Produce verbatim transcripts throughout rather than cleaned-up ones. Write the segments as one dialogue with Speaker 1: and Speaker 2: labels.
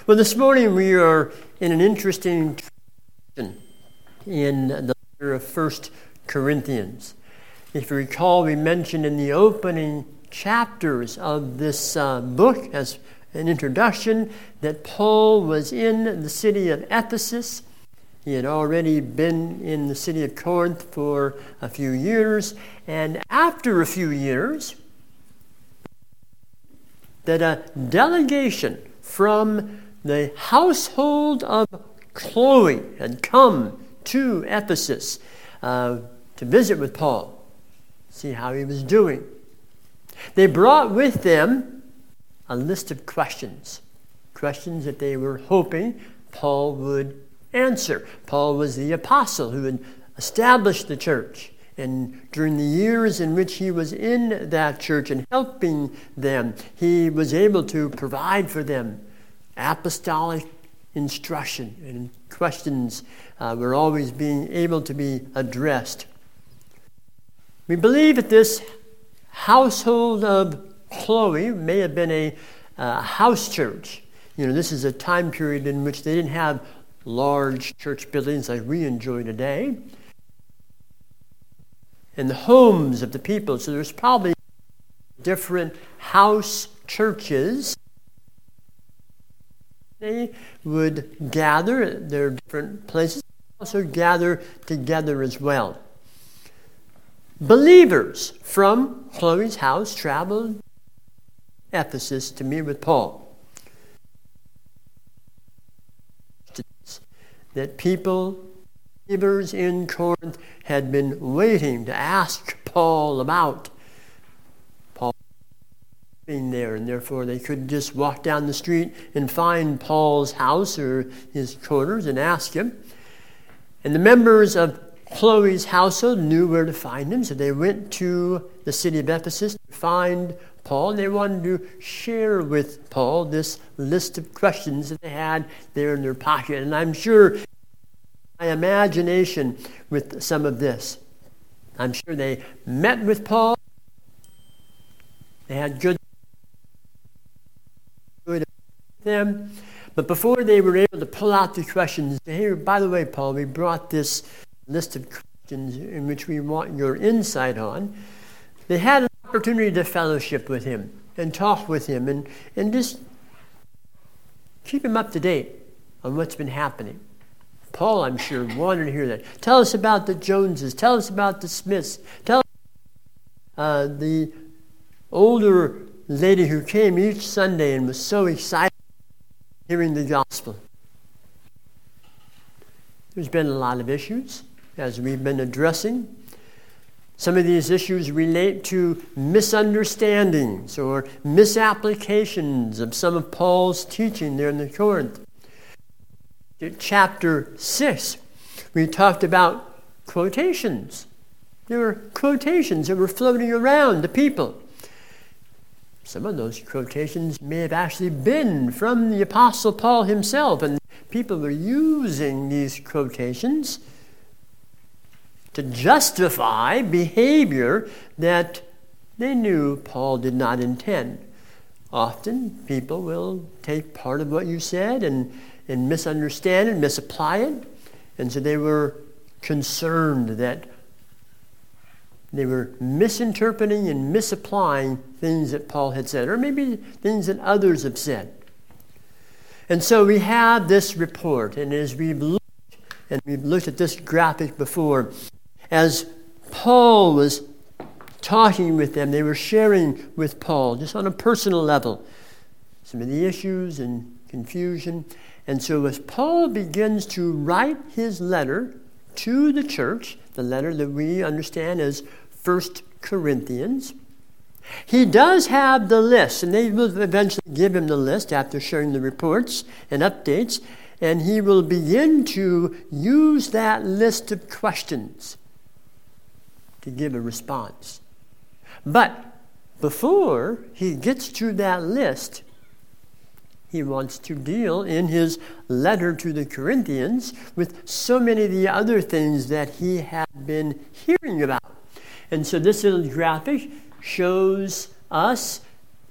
Speaker 1: Well, this morning we are in an interesting transition in the letter of First Corinthians. If you recall, we mentioned in the opening chapters of this uh, book as an introduction that Paul was in the city of Ephesus. He had already been in the city of Corinth for a few years, and after a few years, that a delegation from the household of Chloe had come to Ephesus uh, to visit with Paul, see how he was doing. They brought with them a list of questions, questions that they were hoping Paul would answer. Paul was the apostle who had established the church, and during the years in which he was in that church and helping them, he was able to provide for them apostolic instruction, and questions uh, were always being able to be addressed. We believe that this household of Chloe may have been a uh, house church. You know, this is a time period in which they didn't have large church buildings like we enjoy today, and the homes of the people. So there's probably different house churches. They would gather at their different places, also gather together as well. Believers from Chloe's house traveled to Ephesus to meet with Paul. That people, believers in Corinth, had been waiting to ask Paul about. Paul being there, and therefore they could just walk down the street and find Paul's house or his quarters and ask him. And the members of Chloe's household knew where to find him, so they went to the city of Ephesus to find Paul. They wanted to share with Paul this list of questions that they had there in their pocket. And I'm sure my imagination with some of this. I'm sure they met with Paul. They had good good them. But before they were able to pull out the questions, hey, by the way, Paul, we brought this list of questions in which we want your insight on. They had an opportunity to fellowship with him and talk with him and, and just keep him up to date on what's been happening. Paul, I'm sure, wanted to hear that. Tell us about the Joneses. Tell us about the Smiths. Tell us uh, the older lady who came each Sunday and was so excited hearing the gospel. There's been a lot of issues as we've been addressing. Some of these issues relate to misunderstandings or misapplications of some of Paul's teaching there in the Corinth. In chapter six, we talked about quotations. There were quotations that were floating around the people. Some of those quotations may have actually been from the Apostle Paul himself, and people were using these quotations to justify behavior that they knew Paul did not intend. Often, people will take part of what you said and, and misunderstand it, misapply it, and so they were concerned that they were misinterpreting and misapplying things that Paul had said, or maybe things that others have said. And so we have this report, and as we've looked, and we've looked at this graphic before, as Paul was talking with them, they were sharing with Paul, just on a personal level, some of the issues and confusion. And so as Paul begins to write his letter to the church, the letter that we understand as First Corinthians, he does have the list, and they will eventually give him the list after sharing the reports and updates, and he will begin to use that list of questions to give a response. But before he gets to that list, he wants to deal in his letter to the Corinthians with so many of the other things that he had been hearing about. And so this little graphic shows us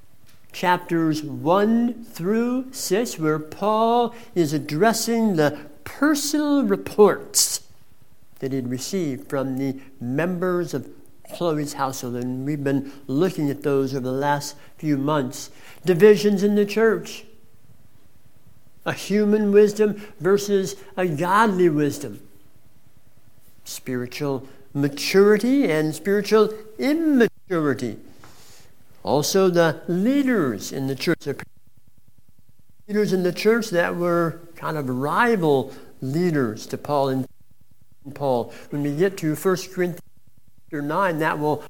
Speaker 1: chapters one through six, where Paul is addressing the personal reports that he'd received from the members of Chloe's household. And we've been looking at those over the last few months. Divisions in the church. A human wisdom versus a godly wisdom. Spiritual maturity and spiritual immaturity. Also the leaders in the church. Leaders in the church that were kind of rival leaders to Paul and Paul. When we get to First Corinthians chapter nine, that will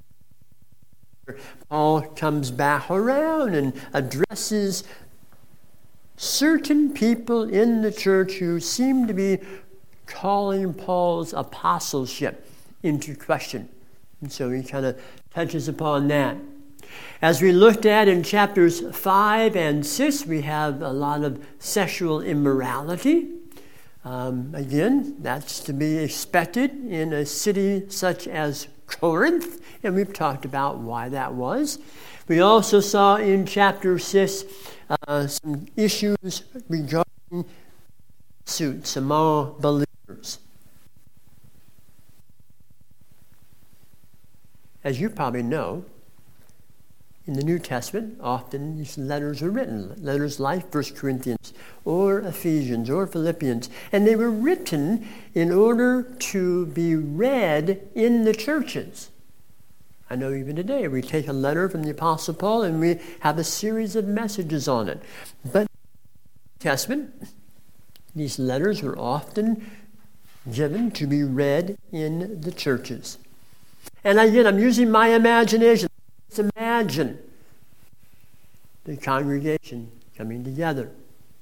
Speaker 1: Paul comes back around and addresses certain people in the church who seem to be calling Paul's apostleship into question. And so he kind of touches upon that. As we looked at in chapters five and six, we have a lot of sexual immorality. Um, again, that's to be expected in a city such as Corinth, and we've talked about why that was. We also saw in chapter six uh, some issues regarding suits among believers. As you probably know, in the New Testament, often these letters are written. Letters like First Corinthians or Ephesians or Philippians. And they were written in order to be read in the churches. I know even today we take a letter from the Apostle Paul and we have a series of messages on it. But in the New Testament, these letters were often given to be read in the churches. And again, I'm using my imagination. Let's imagine the congregation coming together.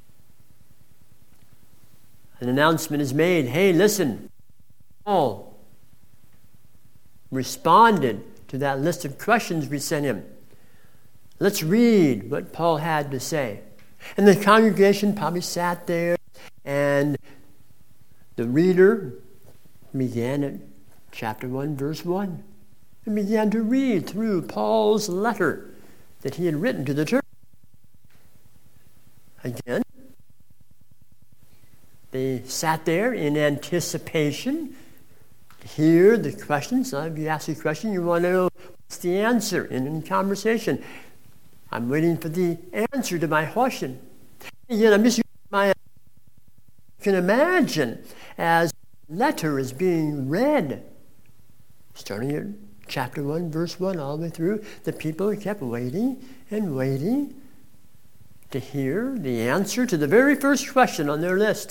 Speaker 1: An announcement is made. Hey, listen, Paul responded to that list of questions we sent him. Let's read what Paul had to say. And the congregation probably sat there, and the reader began at chapter one, verse one. And began to read through Paul's letter that he had written to the church. Again, they sat there in anticipation to hear the questions. Now, if you ask a question, you want to know what's the answer in, in conversation. I'm waiting for the answer to my question. Again, I'm just using my. You can imagine as the letter is being read, starting at chapter one, verse one, all the way through, the people kept waiting and waiting to hear the answer to the very first question on their list.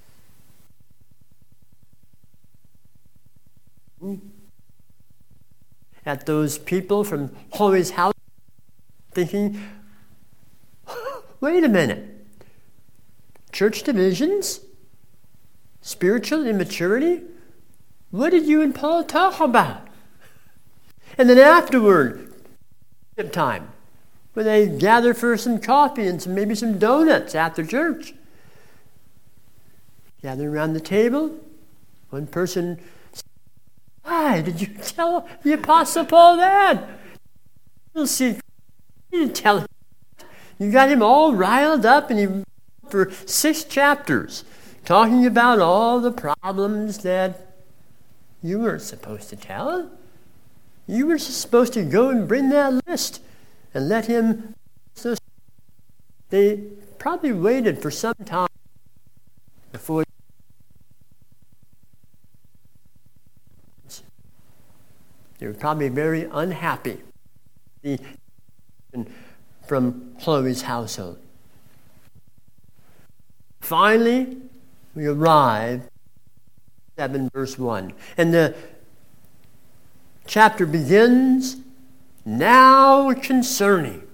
Speaker 1: At those people from Chloe's house, thinking, wait a minute, church divisions, spiritual immaturity, what did you and Paul talk about? And then afterward, time, when they gather for some coffee and some, maybe some donuts after church. Gather around the table. One person says, why did you tell the Apostle Paul that? You'll see, you didn't tell him. You got him all riled up, and he for six chapters talking about all the problems that you weren't supposed to tell. You were supposed to go and bring that list and let him. So they probably waited for some time before they were probably very unhappy from Chloe's household. Finally, we arrive at seven verse one. And the chapter begins, now concerning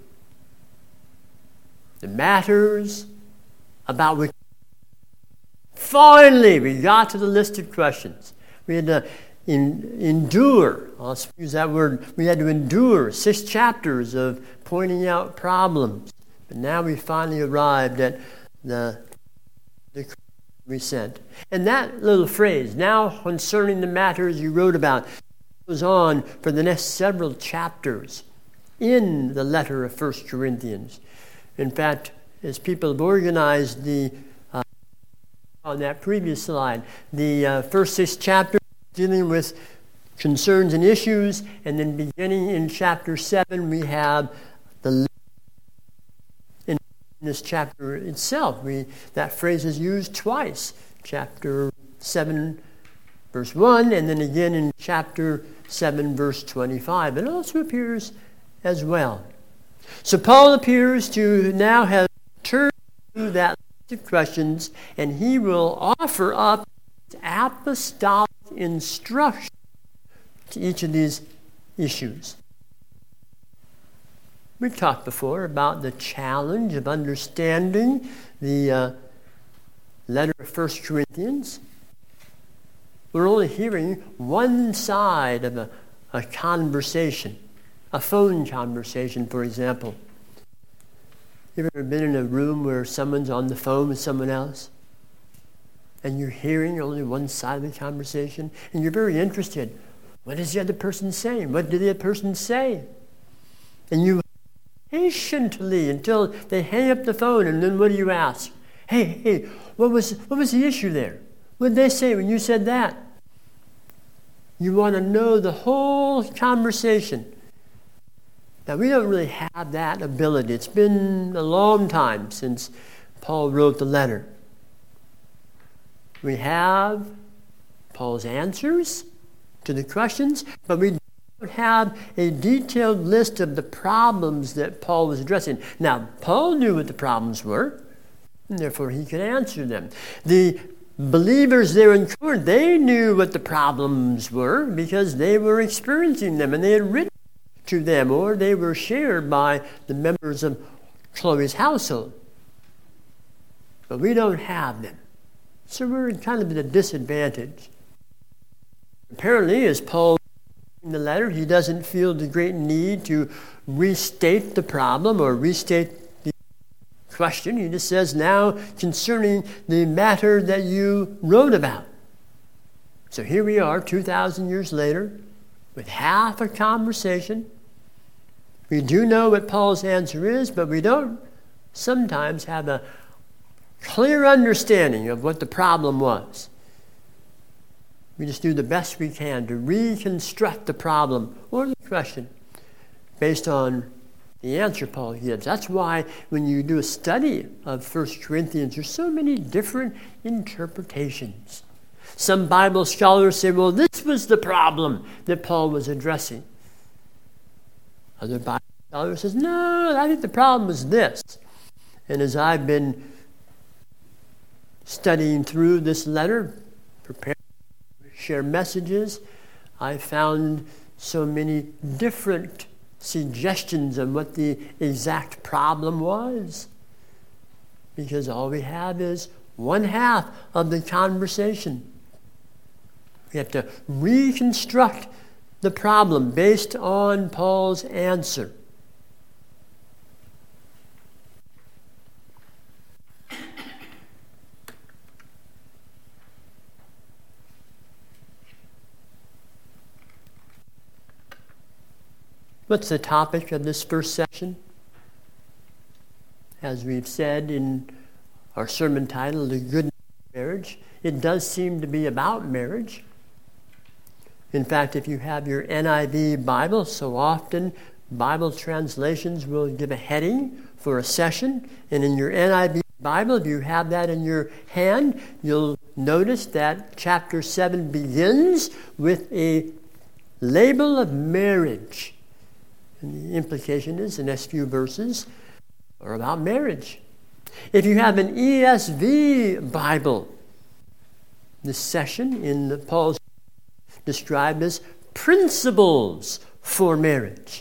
Speaker 1: the matters about which finally we got to the list of questions. We had to in, endure, I'll use that word, we had to endure six chapters of pointing out problems. But now we finally arrived at the, the we sent. And that little phrase, now concerning the matters you wrote about, goes on for the next several chapters. in the letter of First Corinthians. In fact, as people have organized the, uh, on that previous slide, the uh, first six chapters dealing with concerns and issues, and then beginning in chapter seven, we have the in this chapter itself. We that phrase is used twice, chapter seven, verse one, and then again in chapter seven, verse twenty-five. It also appears as well. So Paul appears to now have turned to that list of questions, and he will offer up apostolic instruction to each of these issues. We've talked before about the challenge of understanding the uh, letter of First Corinthians. We're only hearing one side of a, a conversation, a phone conversation, for example. You ever been in a room where someone's on the phone with someone else, and you're hearing only one side of the conversation, and you're very interested? What is the other person saying? What did the other person say? And you patiently until they hang up the phone, and then what do you ask? Hey, hey, what was what was the issue there? What did they say when you said that? You want to know the whole conversation. Now, we don't really have that ability. It's been a long time since Paul wrote the letter. We have Paul's answers to the questions, but we don't have a detailed list of the problems that Paul was addressing. Now, Paul knew what the problems were, and therefore he could answer them. The believers there in Corinth, they knew what the problems were because they were experiencing them, and they had written to them, or they were shared by the members of Chloe's household. But we don't have them. So we're kind of at a disadvantage. Apparently, as Paul in the letter, he doesn't feel the great need to restate the problem or restate the question. He just says, now concerning the matter that you wrote about. So here we are, two thousand years later, with half a conversation. We do know what Paul's answer is, but we don't sometimes have a clear understanding of what the problem was. We just do the best we can to reconstruct the problem or the question based on the answer Paul gives. That's why when you do a study of First Corinthians, there's so many different interpretations. Some Bible scholars say, well, this was the problem that Paul was addressing. Other Bible scholars says, no, I think the problem was this. And as I've been studying through this letter, preparing share messages, I found so many different suggestions on what the exact problem was, because all we have is one half of the conversation. We have to reconstruct the problem based on Paul's answer. What's the topic of this first session? As we've said in our sermon title, The Goodness of Marriage, it does seem to be about marriage. In fact, if you have your N I V Bible, so often Bible translations will give a heading for a session. And in your N I V Bible, if you have that in your hand, you'll notice that chapter seven begins with a label of marriage. And the implication is the next few verses are about marriage. If you have an E S V Bible, this session in the Paul's described as principles for marriage.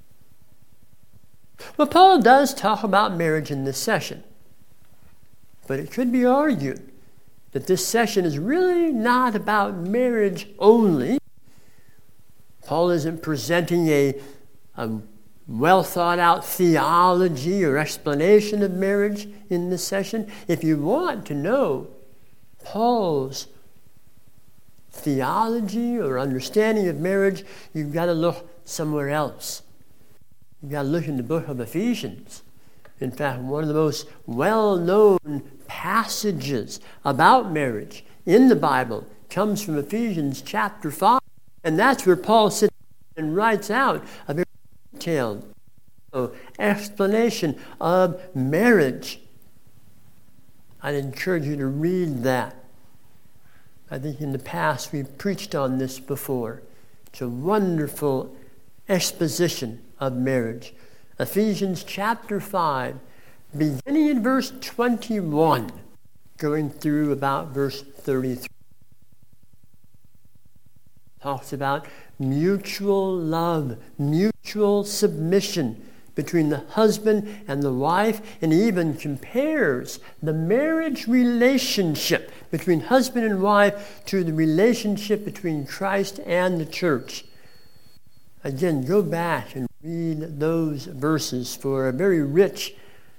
Speaker 1: Well, Paul does talk about marriage in this session, but it could be argued that this session is really not about marriage only. Paul isn't presenting a a well thought out theology or explanation of marriage in this session. If you want to know Paul's theology or understanding of marriage, you've got to look somewhere else. You've got to look in the book of Ephesians. In fact, one of the most well-known passages about marriage in the Bible comes from Ephesians chapter five. And that's where Paul sits and writes out a very detailed explanation of marriage. I'd encourage you to read that. I think in the past we've preached on this before. It's a wonderful exposition of marriage. Ephesians chapter five, beginning in verse twenty-one, going through about verse thirty-three. Talks about mutual love, mutual submission between the husband and the wife, and even compares the marriage relationship between husband and wife to the relationship between Christ and the church. Again, go back and read those verses for a very rich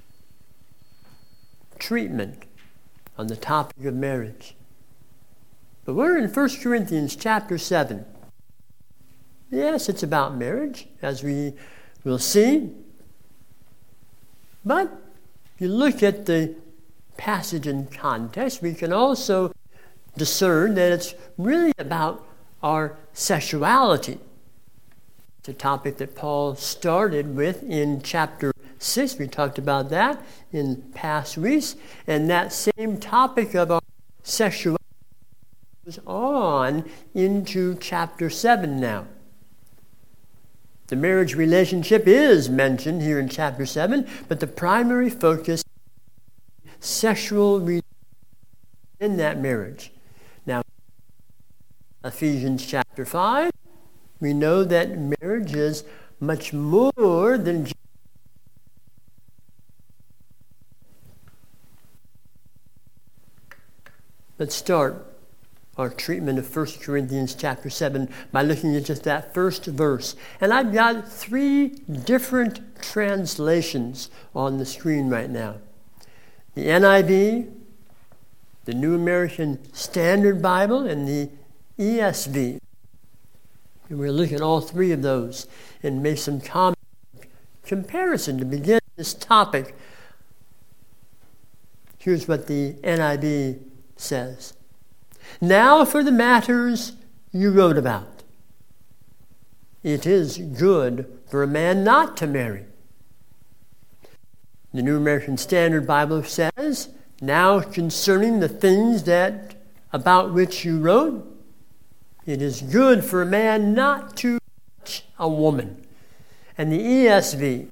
Speaker 1: treatment on the topic of marriage. But we're in First Corinthians chapter seven. Yes, it's about marriage, as we will see. But if you look at the passage in context, we can also discern that it's really about our sexuality. It's a topic that Paul started with in chapter six. We talked about that in past weeks. And that same topic of our sexuality goes on into chapter seven now. The marriage relationship is mentioned here in chapter seven, but the primary focus is sexual relationship in that marriage. Now, Ephesians chapter five, we know that marriage is much more than just Let's start our treatment of First Corinthians chapter seven by looking at just that first verse. And I've got three different translations on the screen right now. The N I V, the New American Standard Bible, and the E S V. And we'll look at all three of those and make some comment, comparison to begin this topic. Here's what the N I V says. Now for the matters you wrote about. It is good for a man not to marry. The New American Standard Bible says, now concerning the things that about which you wrote, it is good for a man not to touch a woman. And the E S V,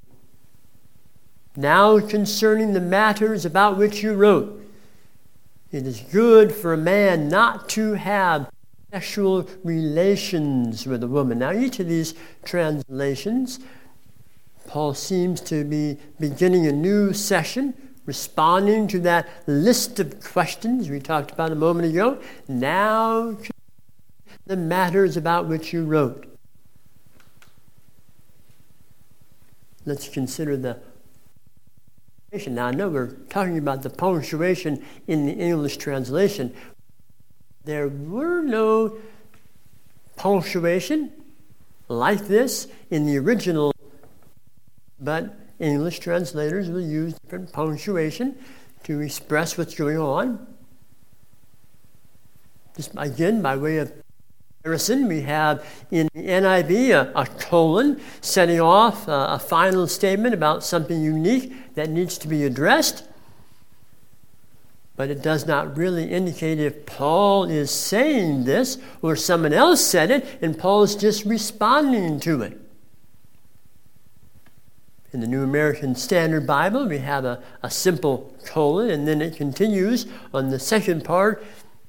Speaker 1: now concerning the matters about which you wrote, it is good for a man not to have sexual relations with a woman. Now, each of these translations, Paul seems to be beginning a new session, responding to that list of questions we talked about a moment ago. Now, the matters about which you wrote. Let's consider the Now, I know we're talking about the punctuation in the English translation. There were no punctuation like this in the original, but English translators will use different punctuation to express what's going on. Just again, by way of comparison, we have in the N I V a, a colon setting off a, a final statement about something unique that needs to be addressed. But it does not really indicate if Paul is saying this or someone else said it and Paul's just responding to it. In the New American Standard Bible, we have a, a simple colon, and then it continues on the second part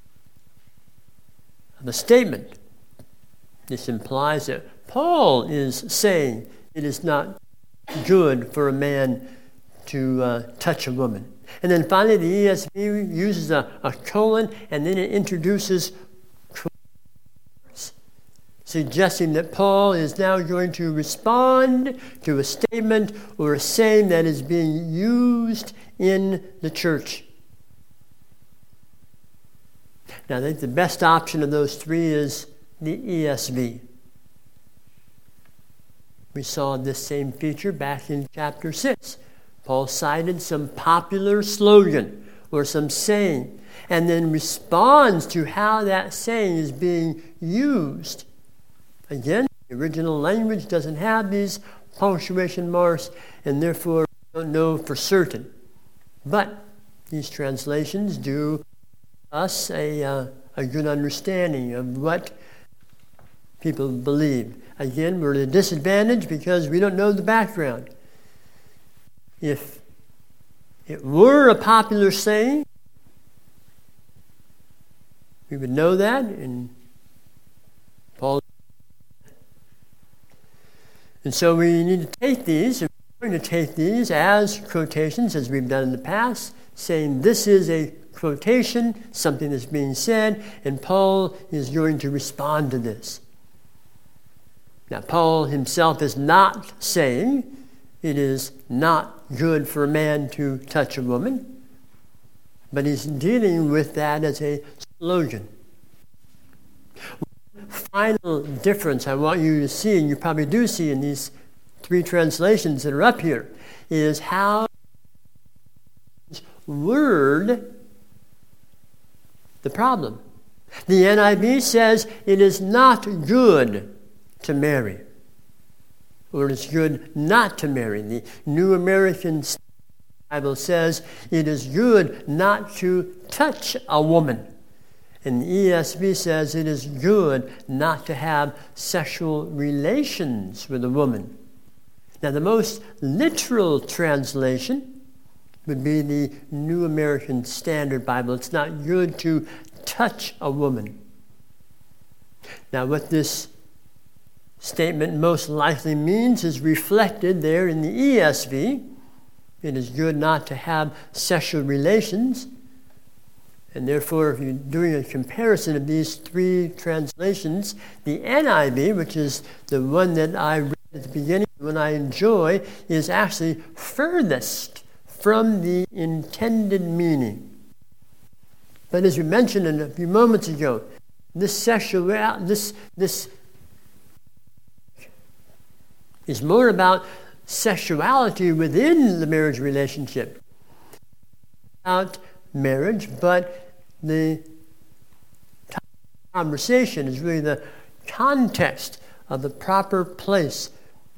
Speaker 1: of the statement. This implies that Paul is saying it is not good for a man to uh, touch a woman. And then finally, the E S V uses a, a colon, and then it introduces quotes, suggesting that Paul is now going to respond to a statement or a saying that is being used in the church. Now, I think the best option of those three is the E S V. We saw this same feature back in chapter six. Paul cited some popular slogan or some saying, and then responds to how that saying is being used. Again, the original language doesn't have these punctuation marks, and therefore we don't know for certain. But these translations do give us a, uh, a good understanding of what people believe. Again, we're at a disadvantage because we don't know the background. If it were a popular saying, we would know that, and Paul. And so we need to take these, and we're going to take these as quotations, as we've done in the past, saying this is a quotation, something that's being said, and Paul is going to respond to this. Now, Paul himself is not saying it is not good for a man to touch a woman, but he's dealing with that as a slogan. Final difference I want you to see, and you probably do see in these three translations that are up here, is how word the problem. The N I V says it is not good to marry, or it's good not to marry. The New American Bible says it is good not to touch a woman. And the E S V says it is good not to have sexual relations with a woman. Now, the most literal translation would be the New American Standard Bible. It's not good to touch a woman. Now, what this statement most likely means is reflected there in the E S V. It is good not to have sexual relations. And therefore, if you're doing a comparison of these three translations, the N I V, which is the one that I read at the beginning, the one I enjoy, is actually furthest from the intended meaning. But as we mentioned in a few moments ago, this sexual, this, this is more about sexuality within the marriage relationship. About marriage, but the conversation is really the context of the proper place.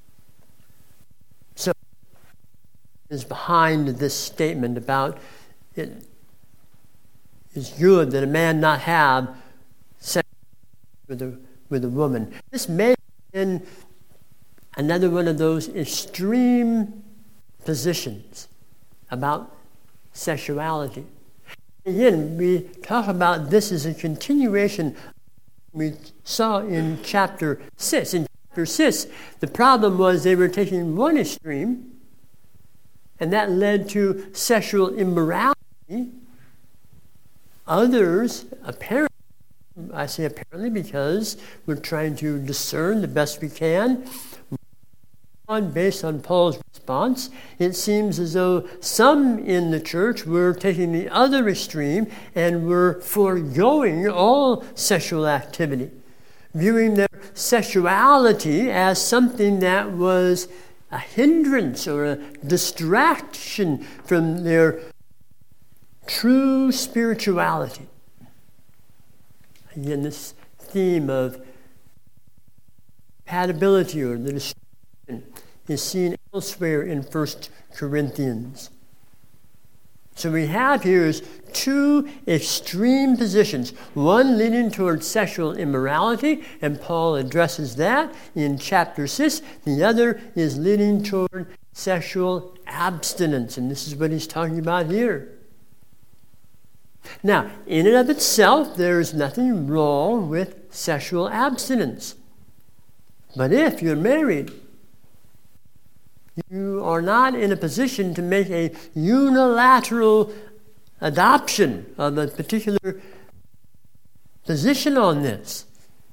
Speaker 1: So is behind this statement about it is good that a man not have sex with a with a woman. This may have been another one of those extreme positions about sexuality. Again, we talk about this as a continuation we saw in chapter six. In chapter six, the problem was they were taking one extreme, and that led to sexual immorality. Others, apparently, I say apparently because we're trying to discern the best we can, based on Paul's response, it seems as though some in the church were taking the other extreme and were foregoing all sexual activity, viewing their sexuality as something that was a hindrance or a distraction from their true spirituality. Again, this theme of compatibility or the distraction is seen elsewhere in First Corinthians. So we have here is two extreme positions, one leading towards sexual immorality, and Paul addresses that in chapter six. The other is leading toward sexual abstinence, and this is what he's talking about here. Now, in and of itself, there is nothing wrong with sexual abstinence. But if you're married, you are not in a position to make a unilateral adoption of a particular position on this.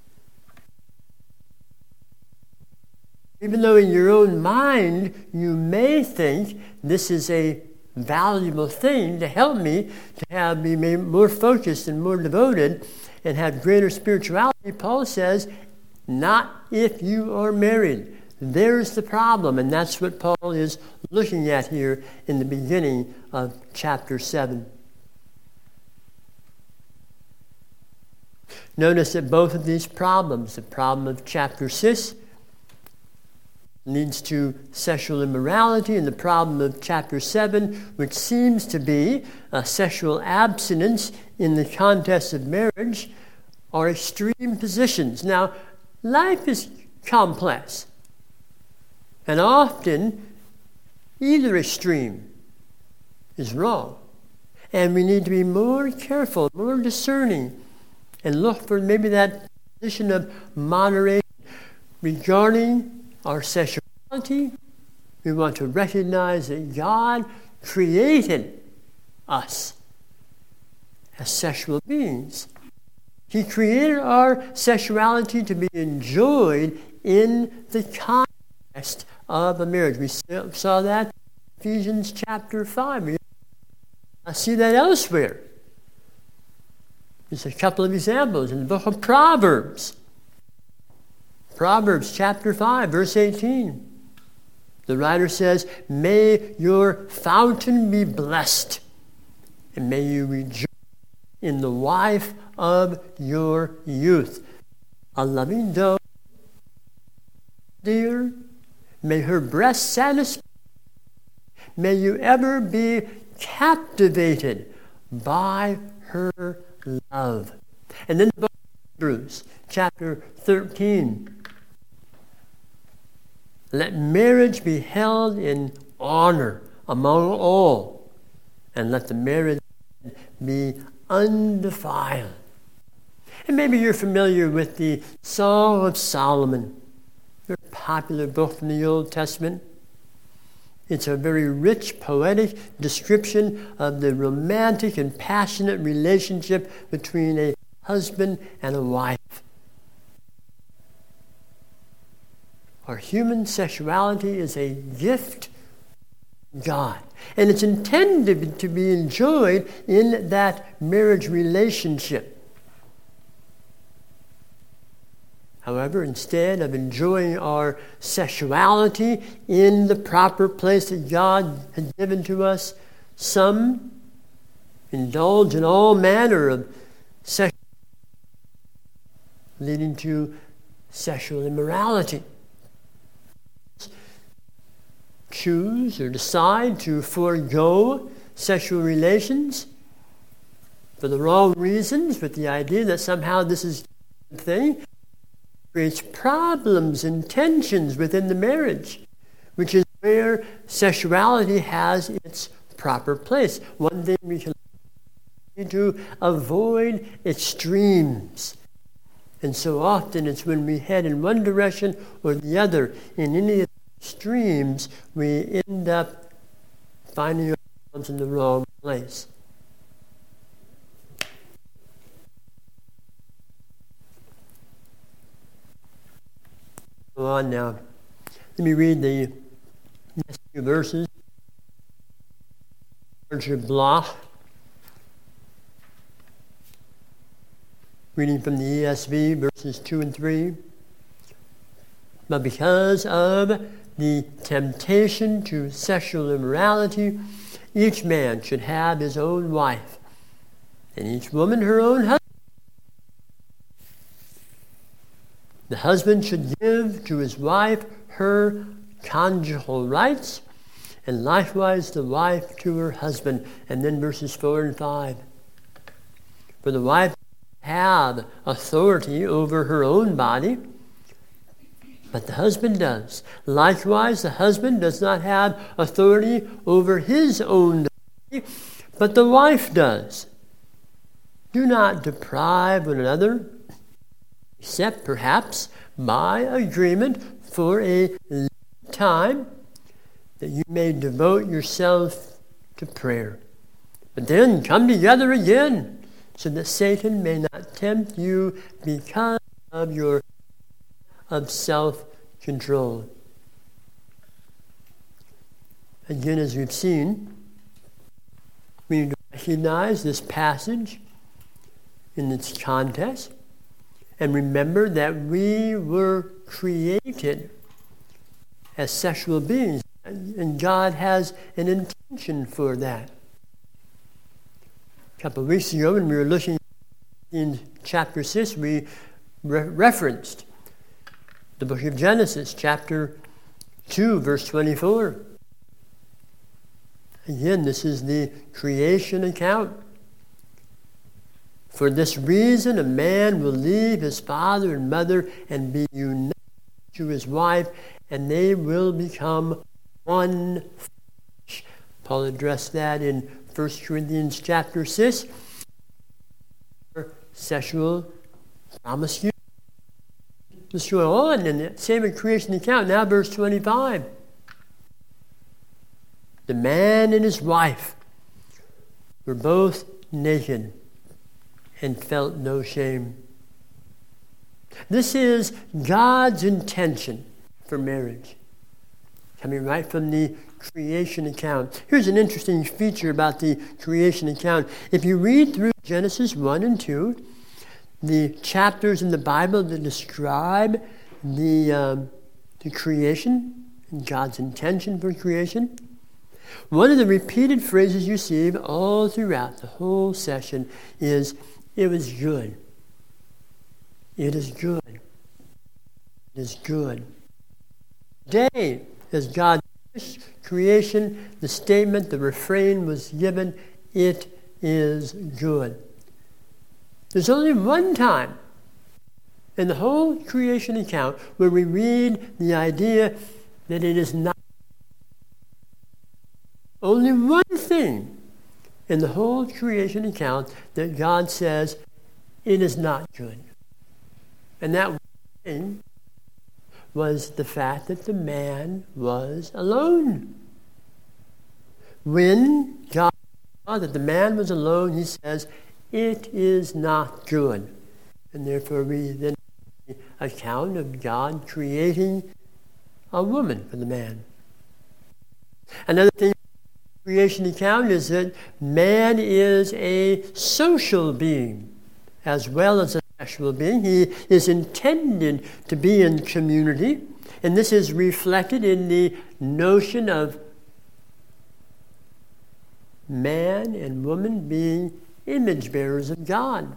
Speaker 1: Even though in your own mind you may think this is a valuable thing to help me to have be more focused and more devoted and have greater spirituality, Paul says, not if you are married. There's the problem, and that's what Paul is looking at here in the beginning of chapter seven. Notice that both of these problems, the problem of chapter six, leads to sexual immorality, and the problem of chapter seven, which seems to be a sexual abstinence in the context of marriage, are extreme positions. Now, life is complex, and often either extreme is wrong. And we need to be more careful, more discerning, and look for maybe that position of moderation regarding our sexuality. We want to recognize that God created us as sexual beings. He created our sexuality to be enjoyed in the context of a marriage. We saw that in Ephesians chapter five. We see that elsewhere. There's a couple of examples in the book of Proverbs. Proverbs chapter five, verse eighteen. The writer says, "May your fountain be blessed, and may you rejoice in the wife of your youth. A loving doe, dear, may her breast satisfy. May you ever be captivated by her love." And then the book of Hebrews, chapter thirteen. "Let marriage be held in honor among all, and let the marriage be undefiled." And maybe you're familiar with the Song of Solomon, a very popular book from the Old Testament. It's a very rich, poetic description of the romantic and passionate relationship between a husband and a wife. Our human sexuality is a gift from God, and it's intended to be enjoyed in that marriage relationship. However, instead of enjoying our sexuality in the proper place that God has given to us, some indulge in all manner of sex, leading to sexual immorality. Choose or decide to forego sexual relations for the wrong reasons, with the idea that somehow this is a good thing, creates problems and tensions within the marriage, which is where sexuality has its proper place. One thing we can do to avoid extremes. And so often it's when we head in one direction or the other in any of the extremes, we end up finding ourselves in the wrong place. Go on now. Let me read the next few verses. Richard Bloch, reading from the E S V, verses two and three. "But because of the temptation to sexual immorality, each man should have his own wife, and each woman her own husband. The husband should give to his wife her conjugal rights, and likewise the wife to her husband." And then verses four and five. "For the wife have authority over her own body, but the husband does. Likewise, the husband does not have authority over his own body, but the wife does. Do not deprive one another, except perhaps by agreement for a time, that you may devote yourself to prayer. But then come together again, so that Satan may not tempt you because of your of self-control." Again, as we've seen, we need to recognize this passage in its context and remember that we were created as sexual beings, and God has an intention for that. A couple of weeks ago, when we were looking in chapter six, we re- referenced the book of Genesis, chapter two, verse twenty-four. Again, this is the creation account. For this reason, a man will leave his father and mother and be united to his wife, and they will become one flesh. Paul addressed that in First Corinthians chapter six. Sexual promiscuity. Let's go on in the same creation account. Now verse twenty-five. The man and his wife were both naked and felt no shame. This is God's intention for marriage, coming right from the creation account. Here's an interesting feature about the creation account. If you read through Genesis one and two, the chapters in the Bible that describe the, um, the creation and God's intention for creation, one of the repeated phrases you see all throughout the whole session is, it was good. It is good. It is good. Today, as God finished creation, the statement, the refrain was given, it is good. There's only one time in the whole creation account where we read the idea that it is not. Only one thing in the whole creation account that God says it is not good. And that one thing was the fact that the man was alone. When God saw that the man was alone, he says, it is not good. And therefore we then have the account of God creating a woman for the man. Another thing creation account is that man is a social being as well as a sexual being. He is intended to be in community, and this is reflected in the notion of man and woman being image bearers of God.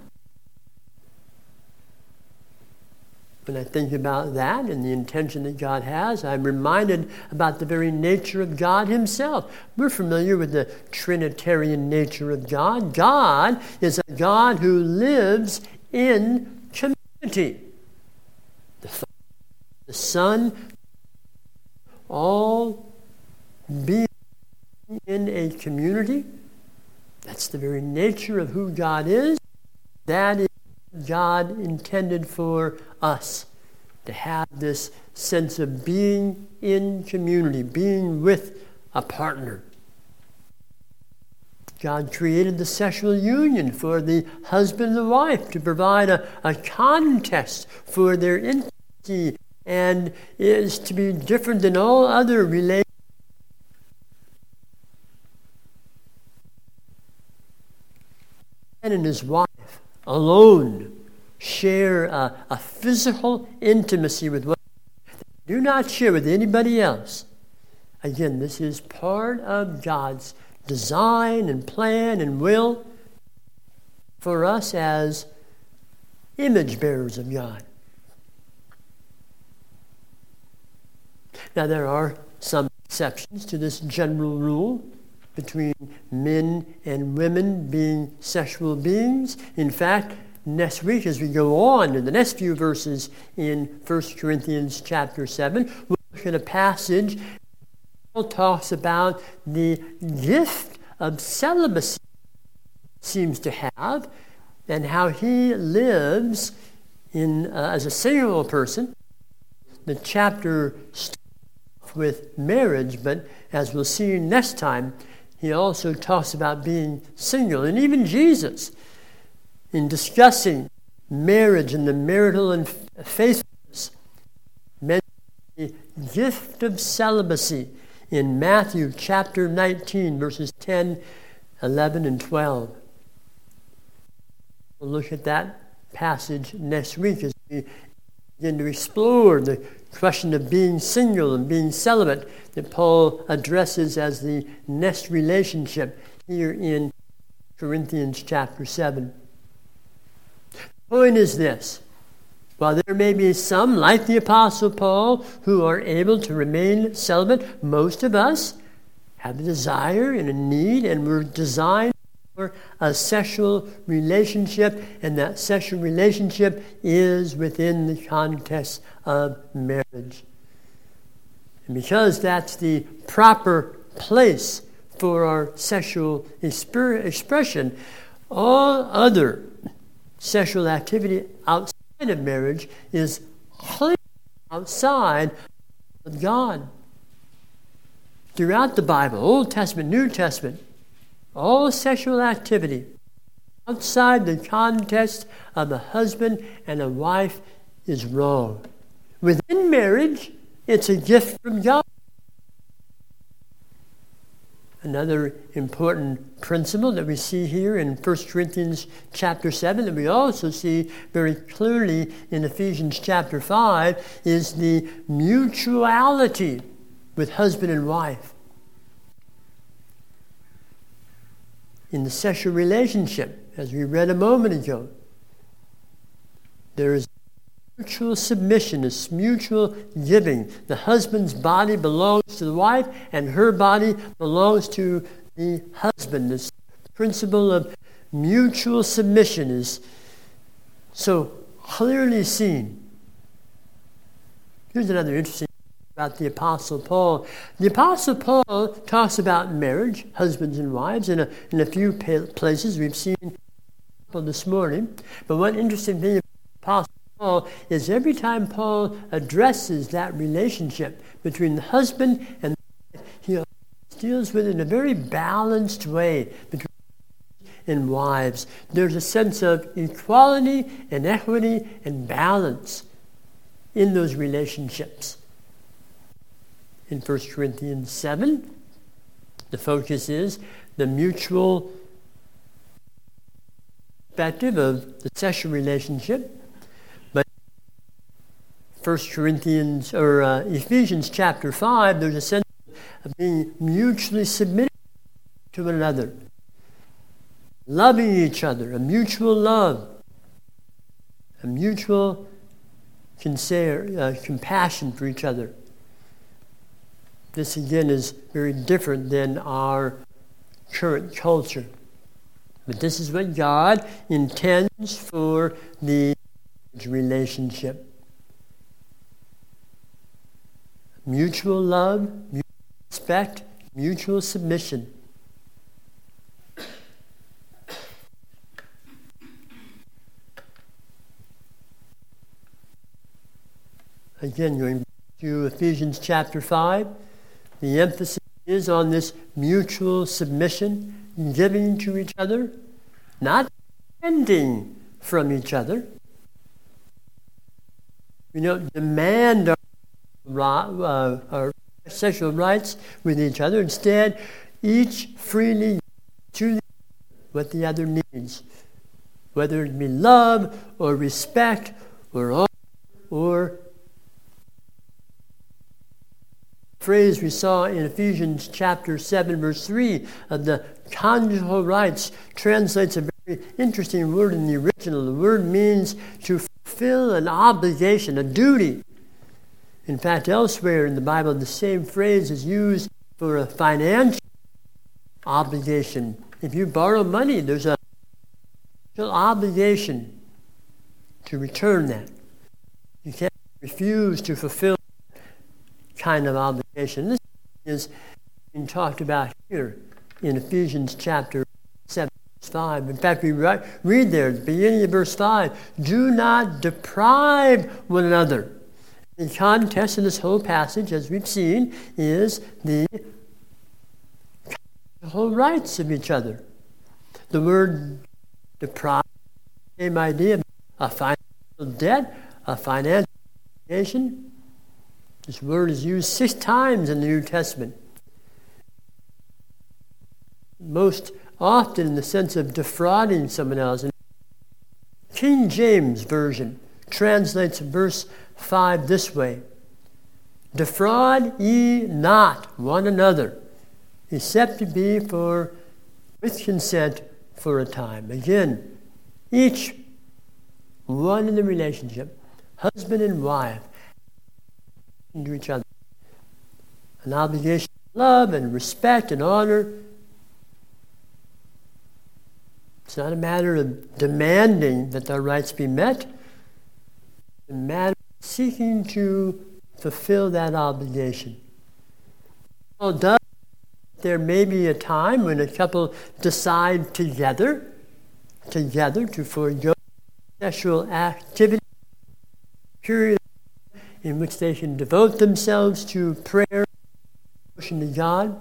Speaker 1: When I think about that and the intention that God has, I'm reminded about the very nature of God himself. We're familiar with the Trinitarian nature of God. God is a God who lives in community. The Father, the Son, all being in a community. That's the very nature of who God is. That is God intended for us, to have this sense of being in community, being with a partner. God created the sexual union for the husband and the wife to provide a, a context for their intimacy, and is to be different than all other relationships. Man and his wife alone share a, a physical intimacy with one another. Do not share with anybody else. Again, this is part of God's design and plan and will for us as image bearers of God. Now, there are some exceptions to this general rule between men and women being sexual beings. In fact, next week, as we go on in the next few verses in First Corinthians chapter seven, we'll look at a passage that talks about the gift of celibacy seems to have, and how he lives in uh, as a single person. The chapter starts with marriage, but as we'll see next time, he also talks about being single. And even Jesus, in discussing marriage and the marital and faithfulness, mentioned the gift of celibacy in Matthew chapter nineteen, verses ten, eleven, and twelve. We'll look at that passage next week as we begin to explore the question of being single and being celibate that Paul addresses as the next relationship here in Corinthians chapter seven. The point is this. While there may be some, like the Apostle Paul, who are able to remain celibate, most of us have a desire and a need, and we're designed for a sexual relationship, and that sexual relationship is within the context of marriage. And because that's the proper place for our sexual exper- expression, all other sexual activity outside of marriage is clearly outside of God. Throughout the Bible, Old Testament, New Testament, all sexual activity outside the context of a husband and a wife is wrong. Within marriage, it's a gift from God. Another important principle that we see here in First Corinthians chapter seven, that we also see very clearly in Ephesians chapter five, is the mutuality with husband and wife. In the sexual relationship, as we read a moment ago, there is mutual submission, this mutual giving. The husband's body belongs to the wife, and her body belongs to the husband. This principle of mutual submission is so clearly seen. Here's another interesting thing about the Apostle Paul. The Apostle Paul talks about marriage, husbands and wives, in a, in a few places. We've seen this morning. But one interesting thing about the Apostle Paul is every time Paul addresses that relationship between the husband and the wife, he deals with it in a very balanced way between husbands and wives. There's a sense of equality and equity and balance in those relationships. In First Corinthians seven, the focus is the mutual perspective of the sexual relationship. First Corinthians or uh, Ephesians chapter five, there's a sense of being mutually submitted to one another, loving each other, a mutual love, a mutual concern, uh, compassion for each other. This again is very different than our current culture. But this is what God intends for the relationship. Mutual love, mutual respect, mutual submission. Again, going back to Ephesians chapter five, the emphasis is on this mutual submission, giving to each other, not demanding from each other. We don't demand our Uh, our sexual rights with each other. Instead, each freely to what the other needs, whether it be love or respect or honor or phrase we saw in Ephesians chapter seven, verse three of the conjugal rights translates a very interesting word in the original. The word means to fulfill an obligation, a duty. In fact, elsewhere in the Bible, the same phrase is used for a financial obligation. If you borrow money, there's a obligation to return that. You can't refuse to fulfill that kind of obligation. This is being talked about here in Ephesians chapter seven, verse five. In fact, we read there at the beginning of verse five, do not deprive one another. The context of this whole passage, as we've seen, is the whole rights of each other. The word deprive, same idea, a financial debt, a financial obligation. This word is used six times in the New Testament. Most often in the sense of defrauding someone else. In King James Version translates verse five this way: defraud ye not one another, except to be for with consent for a time. Again, each one in the relationship, husband and wife, to each other, an obligation of love and respect and honor. It's not a matter of demanding that their rights be met. It's a matter of seeking to fulfill that obligation. Well, does there may be a time when a couple decide together, together to forego sexual activity, period in which they can devote themselves to prayer, devotion to God.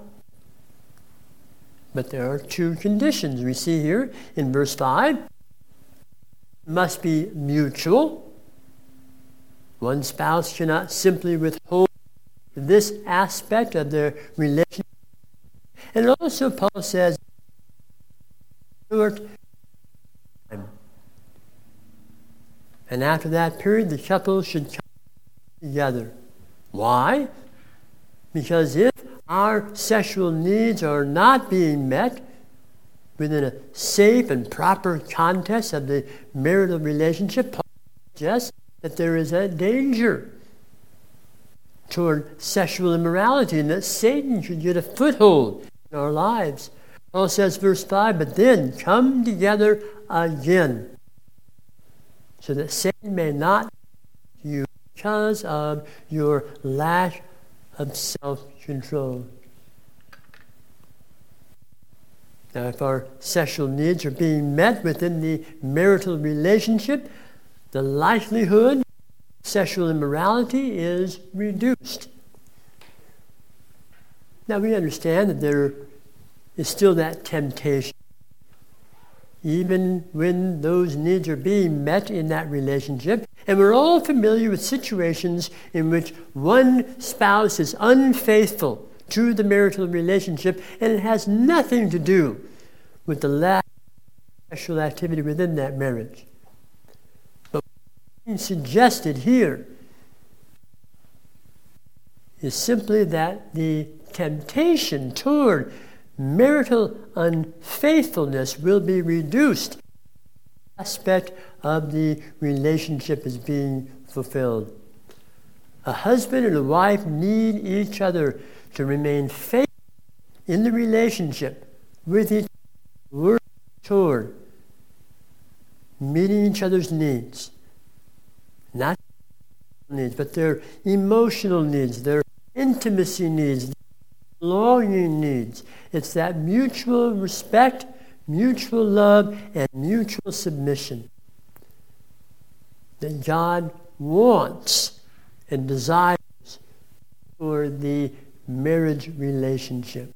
Speaker 1: But there are two conditions we see here in verse five. It must be mutual. One spouse cannot simply withhold this aspect of their relationship. And also Paul says, short time. And after that period, the couple should come together. Why? Because if our sexual needs are not being met within a safe and proper context of the marital relationship, Paul suggests that there is a danger toward sexual immorality and that Satan should get a foothold in our lives. Paul says, verse five, but then come together again, so that Satan may not you because of your lack of self-control. Now, if our sexual needs are being met within the marital relationship, the likelihood of sexual immorality is reduced. Now, we understand that there is still that temptation. Even when those needs are being met in that relationship, and we're all familiar with situations in which one spouse is unfaithful to the marital relationship, and it has nothing to do with the lack of sexual activity within that marriage. But what's being suggested here is simply that the temptation toward marital unfaithfulness will be reduced. Aspect of the relationship is being fulfilled. A husband and a wife need each other to remain faithful in the relationship with each other, working toward meeting each other's needs. Not needs, but their emotional needs, their intimacy needs, their belonging needs. It's that mutual respect, mutual love, and mutual submission that God wants and desires for the marriage relationship.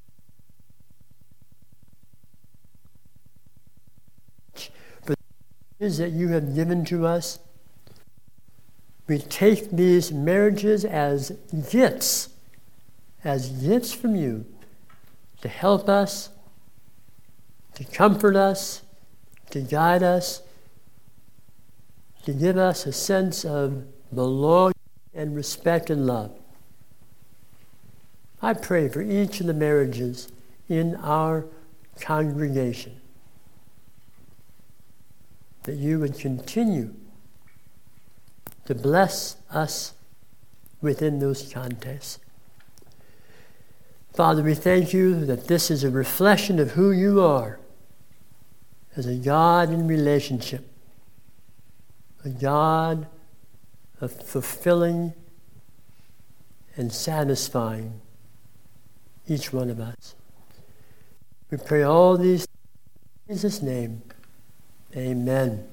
Speaker 1: For the things that you have given to us, we take these marriages as gifts, as gifts from you to help us, to comfort us, to guide us, to give us a sense of belonging and respect and love. I pray for each of the marriages in our congregation that you would continue to bless us within those contexts. Father, we thank you that this is a reflection of who you are as a God in relationship, a God of fulfilling and satisfying each one of us. We pray all these things in Jesus' name. Amen.